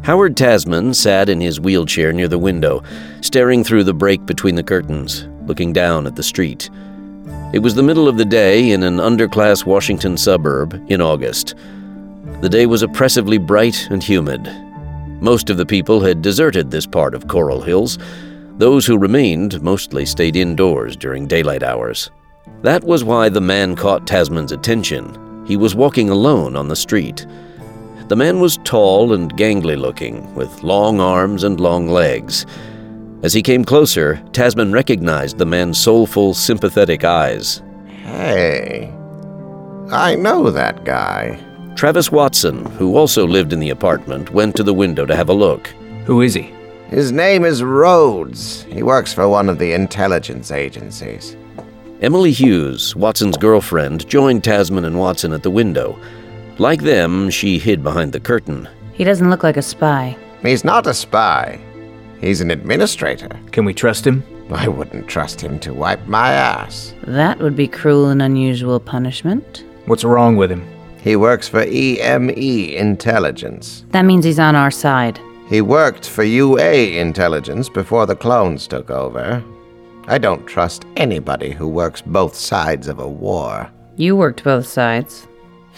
Howard Tasman sat in his wheelchair near the window, staring through the break between the curtains, looking down at the street. It was the middle of the day in an underclass Washington suburb in August. The day was oppressively bright and humid. Most of the people had deserted this part of Coral Hills. Those who remained mostly stayed indoors during daylight hours. That was why the man caught Tasman's attention. He was walking alone on the street. The man was tall and gangly-looking, with long arms and long legs. As he came closer, Tasman recognized the man's soulful, sympathetic eyes. Hey, I know that guy. Travis Watson, who also lived in the apartment, went to the window to have a look. Who is he? His name is Rhodes. He works for one of the intelligence agencies. Emily Hughes, Watson's girlfriend, joined Tasman and Watson at the window. Like them, she hid behind the curtain. He doesn't look like a spy. He's not a spy. He's an administrator. Can we trust him? I wouldn't trust him to wipe my ass. That would be cruel and unusual punishment. What's wrong with him? He works for EME Intelligence. That means he's on our side. He worked for UA Intelligence before the clones took over. I don't trust anybody who works both sides of a war. You worked both sides.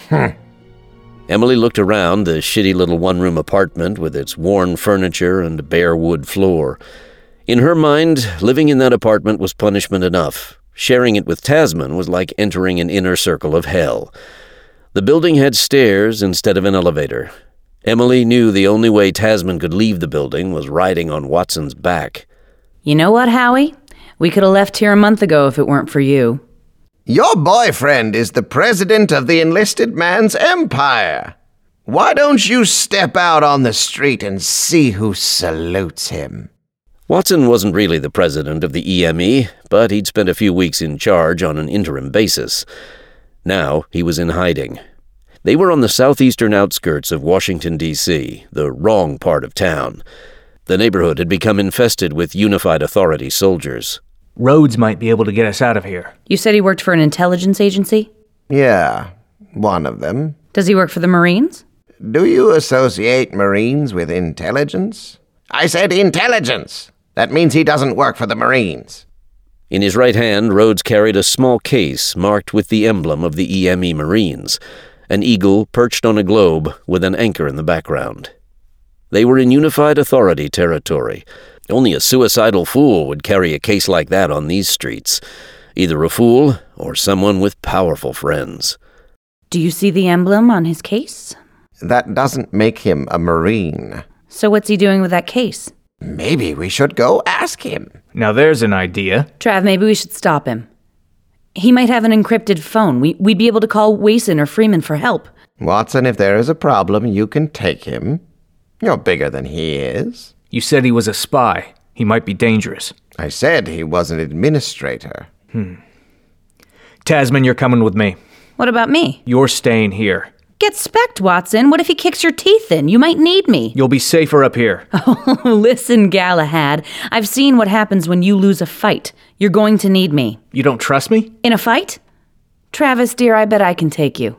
Emily looked around the shitty little one-room apartment with its worn furniture and bare wood floor. In her mind, living in that apartment was punishment enough. Sharing it with Tasman was like entering an inner circle of hell. The building had stairs instead of an elevator. Emily knew the only way Tasman could leave the building was riding on Watson's back. You know what, Howie? We could have left here a month ago if it weren't for you. Your boyfriend is the president of the enlisted man's empire. Why don't you step out on the street and see who salutes him? Watson wasn't really the president of the EME, but he'd spent a few weeks in charge on an interim basis. Now he was in hiding. They were on the southeastern outskirts of Washington, D.C., the wrong part of town. The neighborhood had become infested with Unified Authority soldiers. Rhodes might be able to get us out of here. You said he worked for an intelligence agency? Yeah, one of them. Does he work for the Marines? Do you associate Marines with intelligence? I said intelligence! That means he doesn't work for the Marines. In his right hand, Rhodes carried a small case marked with the emblem of the EME Marines, an eagle perched on a globe with an anchor in the background. They were in Unified Authority territory. Only a suicidal fool would carry a case like that on these streets. Either a fool or someone with powerful friends. Do you see the emblem on his case? That doesn't make him a Marine. So what's he doing with that case? Maybe we should go ask him. Now there's an idea. Trav, maybe we should stop him. He might have an encrypted phone. We'd be able to call Wason or Freeman for help. Watson, if there is a problem, you can take him. You're bigger than he is. You said he was a spy. He might be dangerous. I said he was an administrator. Tasman, you're coming with me. What about me? You're staying here. Get specked, Watson. What if he kicks your teeth in? You might need me. You'll be safer up here. Oh, listen, Galahad. I've seen what happens when you lose a fight. You're going to need me. You don't trust me? In a fight? Travis, dear, I bet I can take you.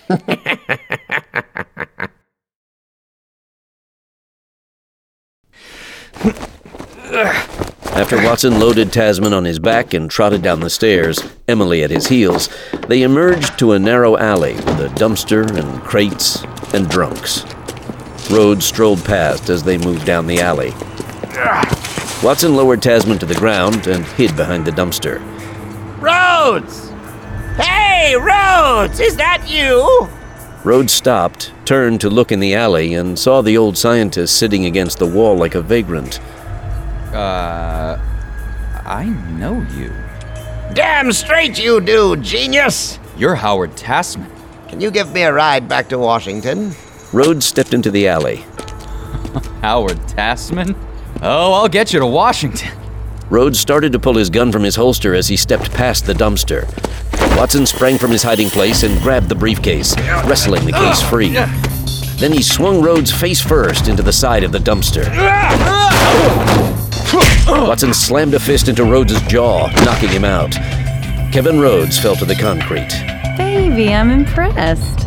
After Watson loaded Tasman on his back and trotted down the stairs, Emily at his heels, they emerged to a narrow alley with a dumpster and crates and drunks. Rhodes strolled past as they moved down the alley. Watson lowered Tasman to the ground and hid behind the dumpster. Rhodes! Hey, Rhodes! Is that you? Rhodes stopped, turned to look in the alley, and saw the old scientist sitting against the wall like a vagrant. I know you. Damn straight you do, genius! You're Howard Tasman. Can you give me a ride back to Washington? Rhodes stepped into the alley. Howard Tasman? Oh, I'll get you to Washington. Rhodes started to pull his gun from his holster as he stepped past the dumpster. Watson sprang from his hiding place and grabbed the briefcase, wrestling the case free. Then he swung Rhodes face first into the side of the dumpster. Watson slammed a fist into Rhodes' jaw, knocking him out. Kevin Rhodes fell to the concrete. Baby, I'm impressed.